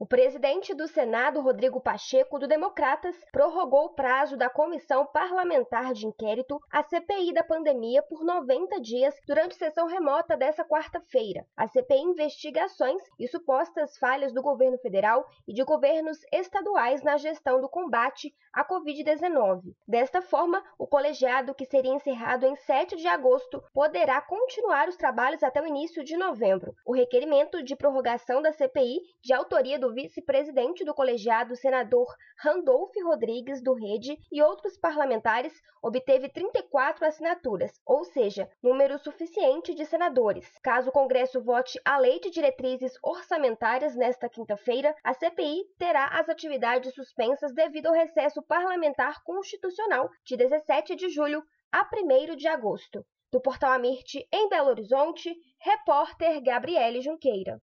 O presidente do Senado, Rodrigo Pacheco, do Democratas, prorrogou o prazo da Comissão Parlamentar de Inquérito, a CPI da pandemia, por 90 dias durante sessão remota desta quarta-feira. A CPI investiga ações e supostas falhas do governo federal e de governos estaduais na gestão do combate à Covid-19. Desta forma, o colegiado, que seria encerrado em 7 de agosto, poderá continuar os trabalhos até o início de novembro. O requerimento de prorrogação da CPI, de autoria do vice-presidente do colegiado, senador Randolfo Rodrigues, do Rede, e outros parlamentares, obteve 34 assinaturas, ou seja, número suficiente de senadores. Caso o Congresso vote a Lei de Diretrizes Orçamentárias nesta quinta-feira, a CPI terá as atividades suspensas devido ao recesso parlamentar constitucional de 17 de julho a 1º de agosto. Do Portal Amirte, em Belo Horizonte, repórter Gabriele Junqueira.